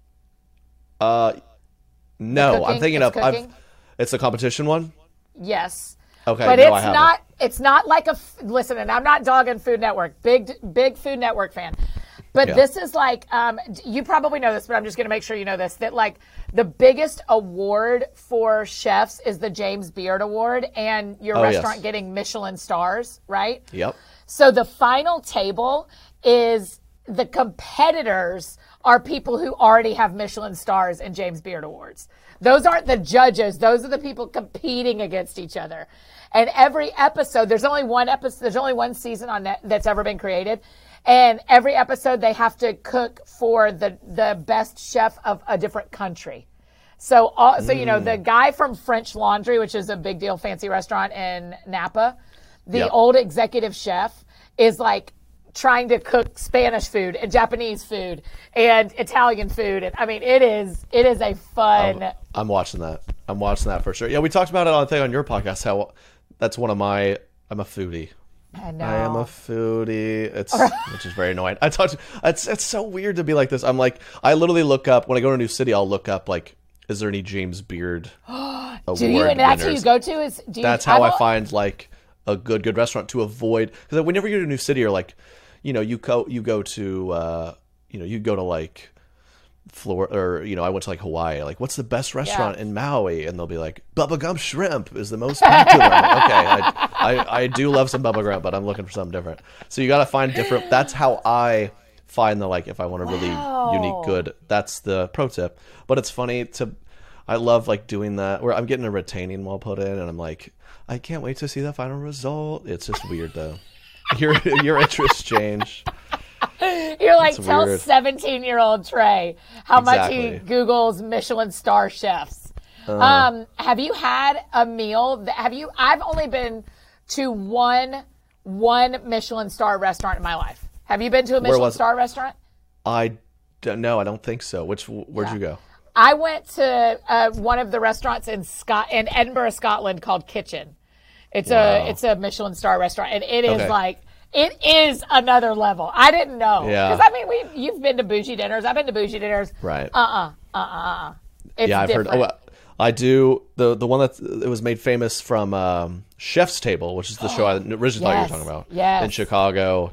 No, I'm thinking it's a competition one? Yes. Okay, but it's not like listen, and I'm not dogging Food Network. Big Food Network fan. But this is like, you probably know this, but I'm just going to make sure you know this, that like the biggest award for chefs is the James Beard Award and your restaurant getting Michelin stars, right? Yep. So The Final Table is the competitors are people who already have Michelin stars and James Beard Awards. Those aren't the judges. Those are the people competing against each other. And every episode, there's only one season on that's ever been created. And every episode they have to cook for the best chef of a different country. So the guy from French Laundry, which is a big deal fancy restaurant in Napa, the old executive chef is like trying to cook Spanish food and Japanese food and Italian food. And I mean, it is a fun. I'm watching that. I'm watching that for sure. Yeah, we talked about it on the thing on your podcast. How that's one of my. I'm a foodie. I know. I am a foodie. Which is very annoying. It's so weird to be like this. I'm like, I literally look up when I go to a new city. I'll look up like, is there any James Beard award Do you? And that's winners? who you go to? That's how I find like a good restaurant to avoid. Because whenever you go to a new city, or like, you go to like Florida, or I went to like Hawaii. Like, what's the best restaurant in Maui? And they'll be like, Bubba Gump Shrimp is the most popular. Okay, I do love some Bubba Gump, but I'm looking for something different. So you got to find different. That's how I find the, like, if I want a really unique good. That's the pro tip. But it's funny I love like doing that where I'm getting a retaining wall put in, and I'm like, I can't wait to see the final result. It's just weird though. Your interests change. You're like, tell 17-year-old Trey how much he Googles Michelin star chefs. Have you had a meal? I've only been to one Michelin star restaurant in my life. Have you been to a Michelin star restaurant? I don't know. I don't think so. Where'd you go? I went to one of the restaurants in Edinburgh, Scotland, called Kitchen. It's a Michelin star restaurant, and it is like. It is another level. I didn't know. Yeah. Because, I mean, you've been to bougie dinners. I've been to bougie dinners. Right. It's I've different. heard. I do. The one that it was made famous from Chef's Table, which is the show I originally thought you were talking about. Yes. In Chicago.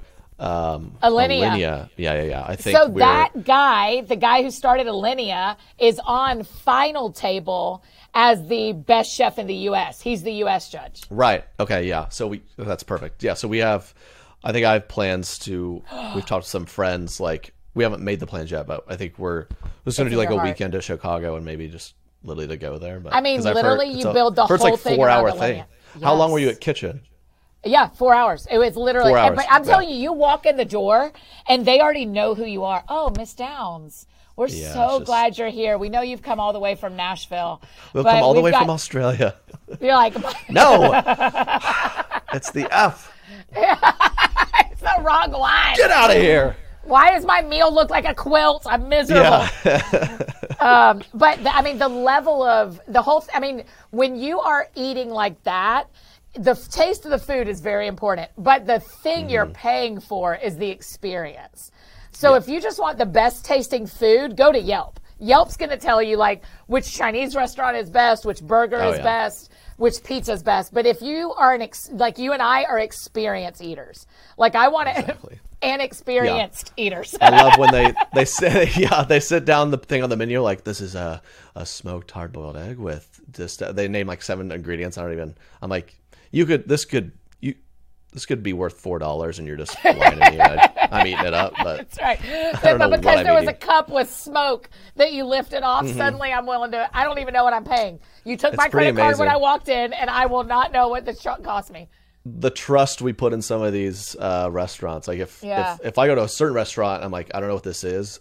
Alinea. Yeah. I think so. That guy, the guy who started Alinea, is on Final Table as the best chef in the U.S. He's the U.S. judge. Right. Okay. Yeah. So that's perfect. Yeah. So we have. I think I have plans to. We've talked to some friends. Like, we haven't made the plans yet, but I think we're just going to do like a weekend to Chicago and maybe just literally to go there. But I mean, literally, you build the whole like thing 4-hour around thing. Yes. How long were you at Kitchen? Yeah, 4 hours. It was literally. 4 hours. But I'm telling you, you walk in the door and they already know who you are. Oh, Miss Downs. We're so glad you're here. We know you've come all the way from Nashville. We'll come all the way from Australia. You're like, no, it's the F. It's the wrong line. Get out of here. Why does my meal look like a quilt? I'm miserable. Yeah. I mean, the level of the whole, when you are eating like that, the taste of the food is very important, but the thing you're paying for is the experience. So if you just want the best tasting food, go to Yelp. Yelp's going to tell you like which Chinese restaurant is best, which burger is best, which pizza is best. But if you are like you and I are experienced eaters, like I want to and experienced eaters. I love when they sit down the thing on the menu like, this is a smoked hard boiled egg with just they name like 7 ingredients. I'm like, this could be worth $4 and you're just lying to me. I'm eating it up, but that's right. But because there was a cup with smoke that you lifted off, suddenly I'm willing to. I don't even know what I'm paying. You took my credit card when I walked in, and I will not know what this truck cost me. The trust we put in some of these restaurants, like if I go to a certain restaurant, I'm like, I don't know what this is.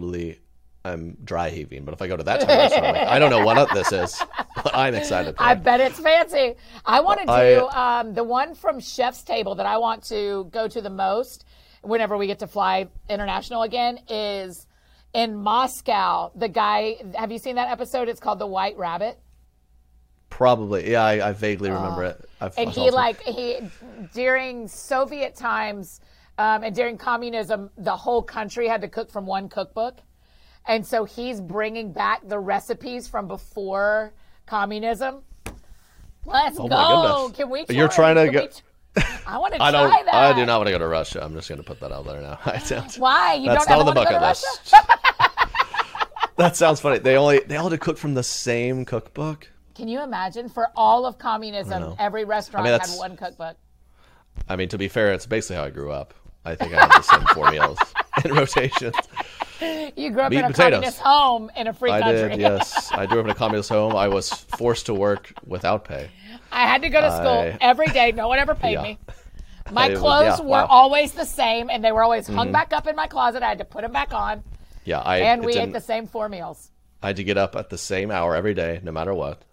I'm dry heaving. But if I go to that type of restaurant, I'm like, I don't know what this is, but I'm excited. I bet it's fancy. I want to do the one from Chef's Table that I want to go to the most whenever we get to fly international again is in Moscow. The guy, have you seen that episode? It's called The White Rabbit. Probably. Yeah, I vaguely remember it. And he during Soviet times and during communism, the whole country had to cook from one cookbook. And so he's bringing back the recipes from before communism. Let's go. Can we try? You're trying to go. I want to try that. I do not want to go to Russia. I'm just going to put that out there now. Why? You That's don't not on the want to bucket go to list. Russia? That sounds funny. They all had to cook from the same cookbook. Can you imagine? For all of communism, every restaurant had one cookbook. I mean, to be fair, it's basically how I grew up. I think I had the same 4 meals in rotation. You grew up in a communist home in a free country. I did, yes. I grew up in a communist home. I was forced to work without pay. I had to go to school every day. No one ever paid me. My clothes were always the same, and they were always hung back up in my closet. I had to put them back on. Yeah, and we ate the same 4 meals. I had to get up at the same hour every day, no matter what.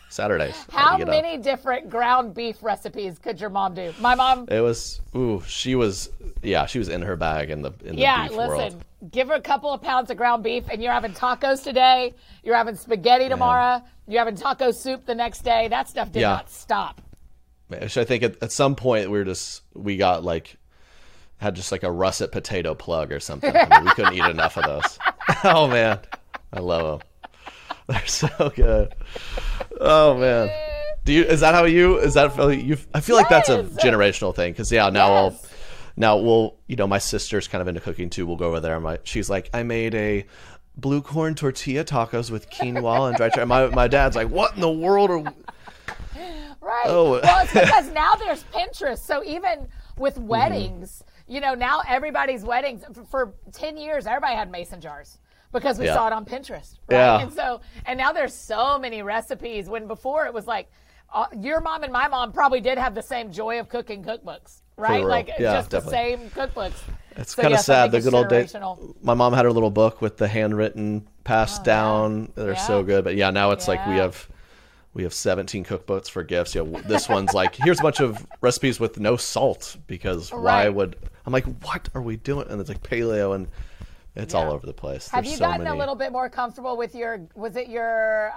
Saturdays. How many different ground beef recipes could your mom do? My mom. It was. She was in her bag in the beef world. Listen, give her a couple of pounds of ground beef, and you're having tacos today. You're having spaghetti tomorrow. You're having taco soup the next day. That stuff did not stop. I think at some point we got like had just like a russet potato plug or something. I mean, we couldn't eat enough of those. Oh man, I love them. They're so good. Oh man, is that how you? I feel like that's a generational thing because now we'll my sister's kind of into cooking too. We'll go over there and she's like, I made a blue corn tortilla tacos with quinoa and dried cherry. My dad's like, what in the world are? Right. Oh. Well, it's because now there's Pinterest. So even with weddings, now everybody's weddings for 10 years, everybody had mason jars because we saw it on Pinterest. Right. Yeah. And now there's so many recipes when before it was like your mom and my mom probably did have the same joy of cooking cookbooks, right? Like just definitely. The same cookbooks. It's kind of sad. The good old days. My mom had her little book with the handwritten passed down. They're so good. But now it's like we have 17 cookbooks for gifts. This one's like, here's a bunch of recipes with no salt because why would I'm like, what are we doing? And it's like paleo and it's all over the place. Have you gotten a little bit more comfortable with was it your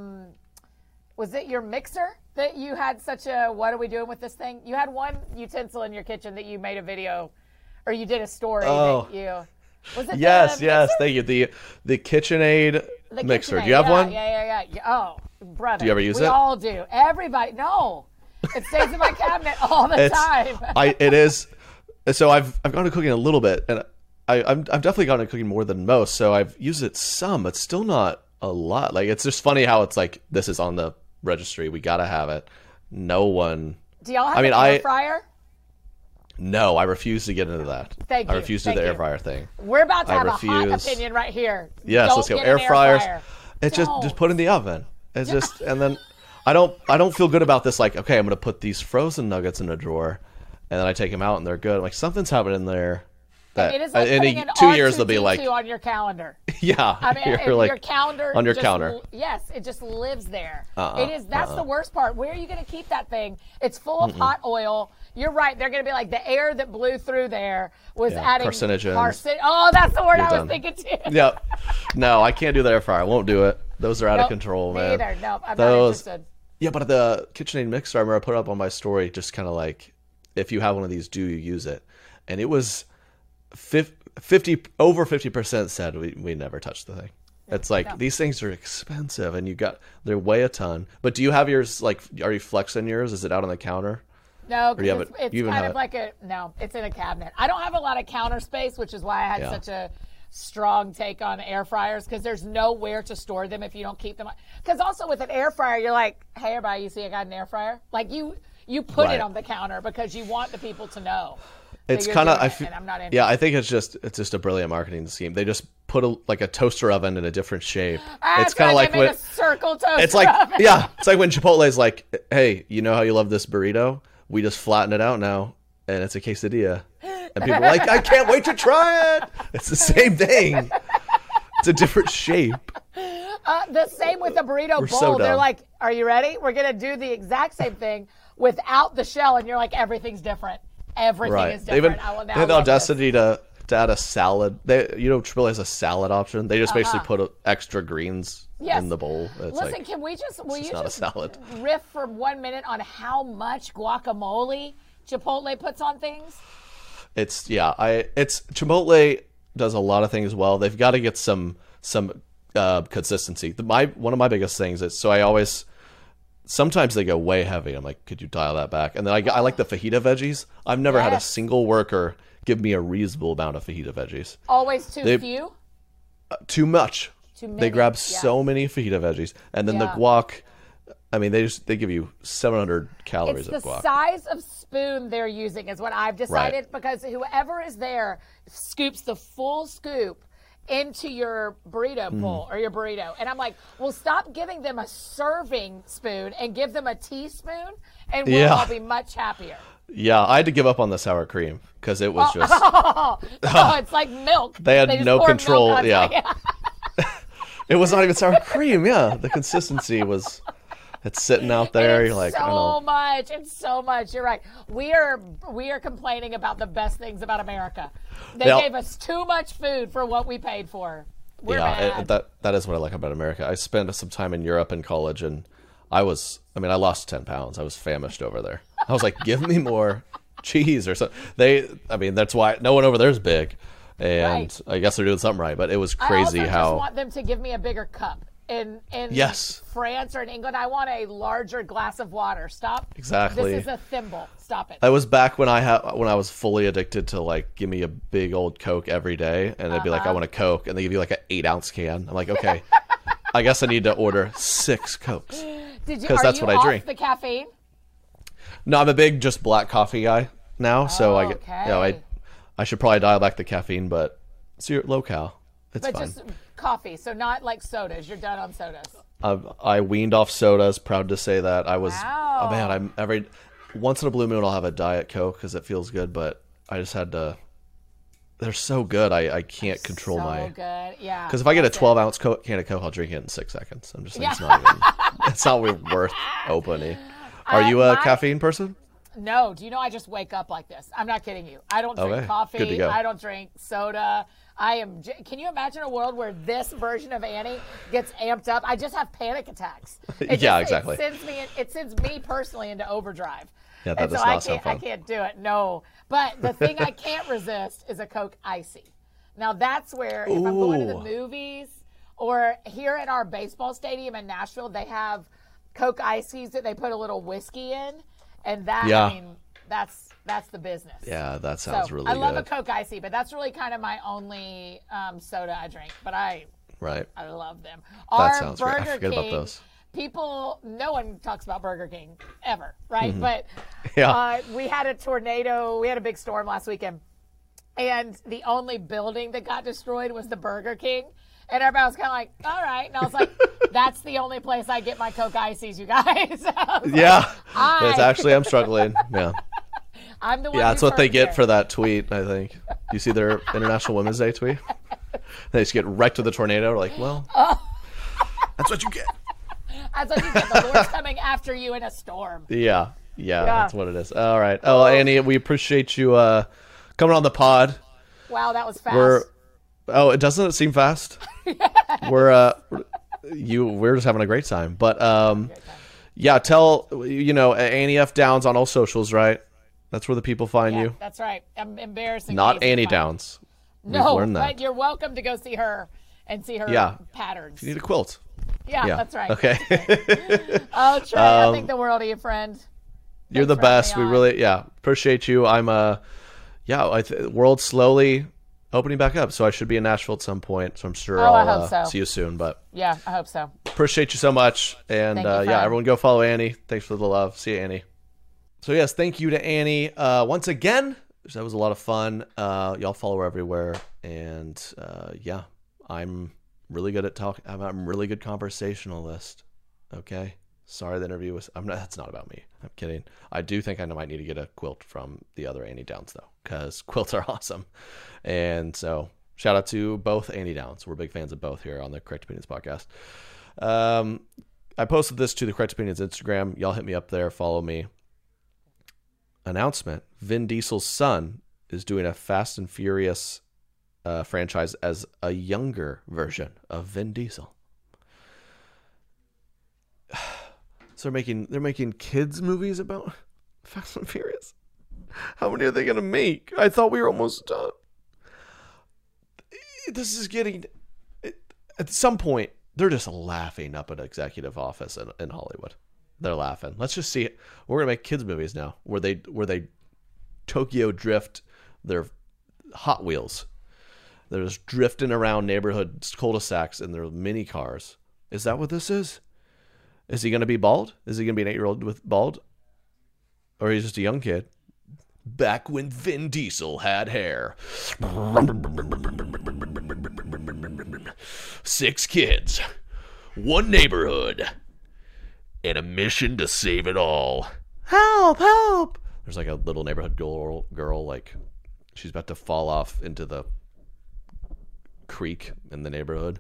mixer that you had such a, what are we doing with this thing? You had one utensil in your kitchen that you made a video or you did a story that you, was it yes, thank you. The KitchenAid mixer. Do you have one? Yeah. Oh, brother. Do you ever use it? We all do. Everybody. No. It stays in my cabinet all the time. It is. So I've gone to cooking a little bit, and I've definitely gone to cooking more than most. So I've used it some, but still not a lot. Like, it's just funny how it's like, this is on the registry. We got to have it. No one. Do y'all have an air fryer? No, I refuse to get into that. Thank you. I refuse to do the air fryer thing. We're about to have a hot opinion right here. Yes, let's go. Air fryers. It's just put in the oven. It's just, and then I don't feel good about this. Like, okay, I'm going to put these frozen nuggets in a drawer, and then I take them out and they're good. I'm like, something's happening in there. That it is like in 2 years they'll be like on your calendar. Yeah, I mean, like, your calendar on your counter. Yes, it just lives there. It is. That's the worst part. Where are you going to keep that thing? It's full of hot oil. You're right. They're going to be like the air that blew through there was adding carcinogens. Oh, that's the word I was thinking too. Yep. No, I can't do the air fryer. I won't do it. Those are out of control, man. Me either. Nope, I'm not interested. Yeah, but the KitchenAid mixer, I remember I put it up on my story, just kind of like, if you have one of these, do you use it? And it was over 50% said we never touched the thing. It's like, these things are expensive, and they weigh a ton. But do you have yours, like, are you flexing yours? Is it out on the counter? No, because it's kind of like it's in a cabinet. I don't have a lot of counter space, which is why I had such a strong take on air fryers, because there's nowhere to store them if you don't keep them. Because also with an air fryer, you're like, hey, everybody, you see I got an air fryer? Like, you put it on the counter because you want the people to know. It's kind of, I think it's just a brilliant marketing scheme. They just put a toaster oven in a different shape. It's kind of like when a circle toaster it's like oven. It's like when Chipotle's like, hey, you know how you love this burrito? We just flatten it out now, and it's a quesadilla. And people are like, I can't wait to try it. It's the same thing. It's a different shape. The same with the burrito bowl. They're like, are you ready? We're going to do the exact same thing without the shell. And you're like, everything's different. Everything is different. They have the audacity to add a salad. Chipotle has a salad option. They just basically put extra greens in the bowl. It's Listen, can we will you just riff for 1 minute on how much guacamole Chipotle puts on things? Chipotle does a lot of things well. They've got to get some consistency. One of my biggest things is, sometimes they go way heavy. I'm like, could you dial that back? And then I like the fajita veggies. I've never had a single worker give me a reasonable amount of fajita veggies. Always too few? Too much. Too many. They grab so many fajita veggies. And then the guac, I mean, they give you 700 calories of guac. It's the size of spoon they're using is what I've decided, because whoever is there scoops the full scoop into your burrito bowl or your burrito. And I'm like, well, stop giving them a serving spoon and give them a teaspoon, and we'll all be much happier. Yeah, I had to give up on the sour cream because it was just... it's like milk. They had no control. It was not even sour cream. Yeah, the consistency was... It's sitting out there. You're like, so I don't know. much. It's so much. You're right. We are complaining about the best things about America. They gave us too much food for what we paid for. We're mad. That is what I like about America. I spent some time in Europe in college, and I lost 10 pounds. I was famished over there. I was like, give me more cheese or something. That's why no one over there is big. And right. I guess they're doing something right, but it was crazy I also how. just want them to give me a bigger cup. In yes. France or in England, I want a larger glass of water. Stop. Exactly. This is a thimble. Stop it. I was back when I was fully addicted to like give me a big old Coke every day, and they'd be like, I want a Coke, and they give you like an 8-ounce can. I'm like, okay, I guess I need to order 6 Cokes because that's what I drink. The caffeine? No, I'm a big just black coffee guy now, so I get I should probably dial back the caffeine, but it's low cal. It's fine. Just coffee, so not like sodas. You're done on sodas. I weaned off sodas. Proud to say that. I was. Wow. Oh man, I'm every once in a blue moon I'll have a Diet Coke because it feels good, but I just had to. They're so good. I can't control my. So good, yeah. Because if I get a 12-ounce can of Coke, I'll drink it in 6 seconds. I'm just saying it's not even. It's not worth opening. Are you a caffeine person? No. Do you know I just wake up like this? I'm not kidding you. I don't drink coffee. Good to go. I don't drink soda. Can you imagine a world where this version of Annie gets amped up? I just have panic attacks. Exactly. It sends me personally into overdrive. Yeah, that does not sound fun. I can't do it. No. But the thing I can't resist is a Coke Icy. Now that's where if I'm going to the movies or here at our baseball stadium in Nashville, they have Coke Ices that they put a little whiskey in, and that that's the business. Yeah, that sounds really good. I love a Coke Icy, but that's really kind of my only soda I drink. But I love them. That sounds great. I forget about those. No one talks about Burger King ever, right? Mm-hmm. But we had a tornado. We had a big storm last weekend, and the only building that got destroyed was the Burger King. And everybody was kind of like, all right. And I was like, that's the only place I get my Coke Ices, you guys. I'm struggling. Yeah. I'm the one. Yeah, that's what they get for that tweet, I think. You see their International Women's Day tweet? They just get wrecked with the tornado. We're like, well, that's what you get. That's what you get. The Lord's coming after you in a storm. Yeah, that's what it is. All right. Oh, Annie, we appreciate you coming on the pod. Wow, that was fast. It doesn't seem fast. We're just having a great time. But tell Annie F Downs on all socials, right? That's where the people find you. That's right. I'm embarrassing. Not Annie Downs. No, but you're welcome to go see her and see her patterns. You need a quilt. Yeah, that's right. Okay. Oh, Trey, I think the world of you, friend. You're the best. We really, appreciate you. I'm world slowly opening back up, so I should be in Nashville at some point. So I'm sure I'll see you soon. But yeah, I hope so. Appreciate you so much, and everyone go follow Annie. Thanks for the love. See you, Annie. So yes, thank you to Annie once again. That was a lot of fun. Y'all follow her everywhere, and I'm really good at talking. I'm a really good conversationalist. Okay. Sorry, the interview was. That's not about me. I'm kidding. I do think I might need to get a quilt from the other Annie Downs though, because quilts are awesome. And so, shout out to both Annie Downs. We're big fans of both here on the Correct Opinions podcast. I posted this to the Correct Opinions Instagram. Y'all hit me up there. Follow me. Announcement: Vin Diesel's son is doing a Fast and Furious franchise as a younger version of Vin Diesel. So they're making kids movies about Fast and Furious. How many are they gonna make? I thought we were almost done. This is getting. At some point, they're just laughing up at executive office in Hollywood. They're laughing. Let's just see it. We're gonna make kids movies now, where they Tokyo drift their Hot Wheels. They're just drifting around neighborhood cul-de-sacs in their mini cars. Is that what this is? Is he going to be bald? Is he going to be an 8-year-old with bald? Or he's just a young kid? Back when Vin Diesel had hair. 6 kids. 1 neighborhood. And a mission to save it all. Help, help! There's like a little neighborhood girl like she's about to fall off into the creek in the neighborhood.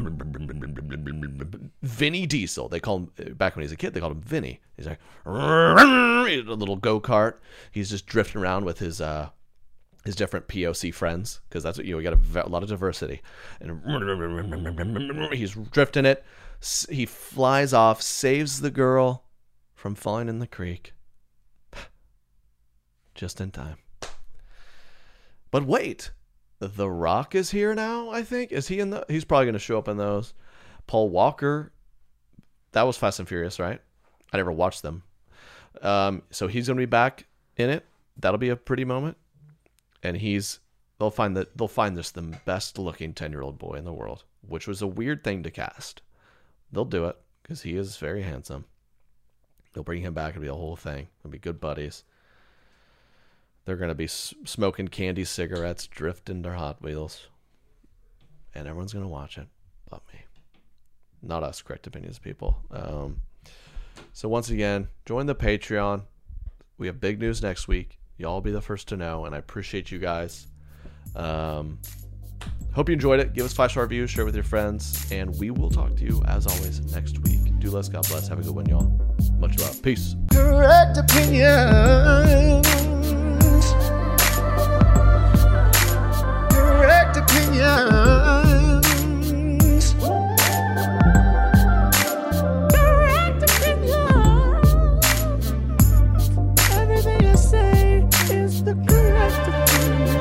Vinny Diesel. They call him, back when he was a kid, they called him Vinny. He's like, a little go-kart. He's just drifting around with his different POC friends, because that's what, we got a lot of diversity. And he's drifting it. He flies off, saves the girl from falling in the creek. Just in time. But wait, The Rock is here now, I think. Is he in the... He's probably going to show up in those. Paul Walker. That was Fast and Furious, right? I never watched them. So he's going to be back in it. That'll be a pretty moment. And they'll find this the best looking 10-year-old boy in the world, which was a weird thing to cast. They'll do it because he is very handsome. They'll bring him back. It'll be a whole thing. They'll be good buddies. They're going to be smoking candy cigarettes, drifting their Hot Wheels. And everyone's going to watch it but me. Not us, Correct Opinions people. So once again, join the Patreon. We have big news next week. Y'all will be the first to know, and I appreciate you guys. Hope you enjoyed it. Give us 5-star reviews, share with your friends, and we will talk to you, as always, next week. Do less, God bless. Have a good one, y'all. Much love. Peace. Correct Opinions. Correct Opinions. Correct Opinions. Everything I say is the correct opinion.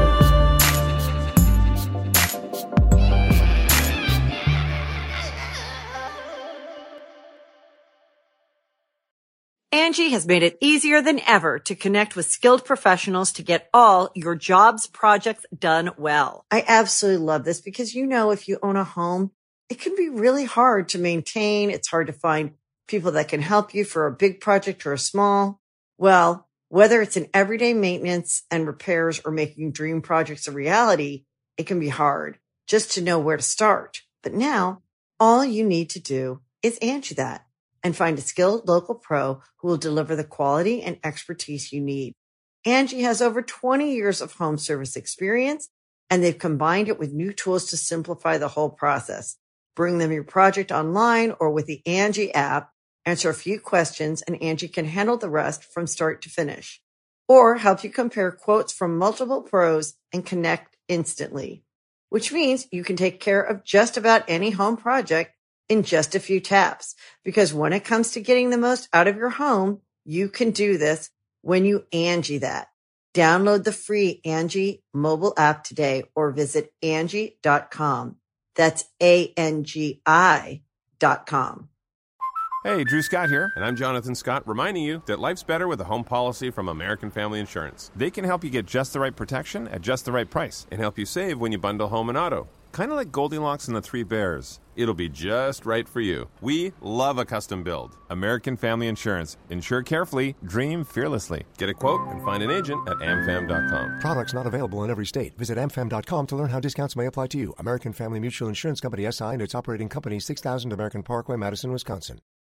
Angie has made it easier than ever to connect with skilled professionals to get all your jobs projects done well. I absolutely love this because, if you own a home, it can be really hard to maintain. It's hard to find people that can help you for a big project or a small. Well, whether it's in everyday maintenance and repairs or making dream projects a reality, it can be hard just to know where to start. But now all you need to do is Angie that and find a skilled local pro who will deliver the quality and expertise you need. Angie has over 20 years of home service experience, and they've combined it with new tools to simplify the whole process. Bring them your project online or with the Angie app, answer a few questions, and Angie can handle the rest from start to finish. Or help you compare quotes from multiple pros and connect instantly, which means you can take care of just about any home project in just a few taps. Because when it comes to getting the most out of your home, you can do this when you Angie that. Download the free Angie mobile app today or visit Angie.com. That's ANGI.com. Hey, Drew Scott here, and I'm Jonathan Scott, reminding you that life's better with a home policy from American Family Insurance. They can help you get just the right protection at just the right price and help you save when you bundle home and auto. Kind of like Goldilocks and the Three Bears. It'll be just right for you. We love a custom build. American Family Insurance. Insure carefully, dream fearlessly. Get a quote and find an agent at amfam.com. Products not available in every state. Visit amfam.com to learn how discounts may apply to you. American Family Mutual Insurance Company, SI, and its operating company, 6000 American Parkway, Madison, Wisconsin.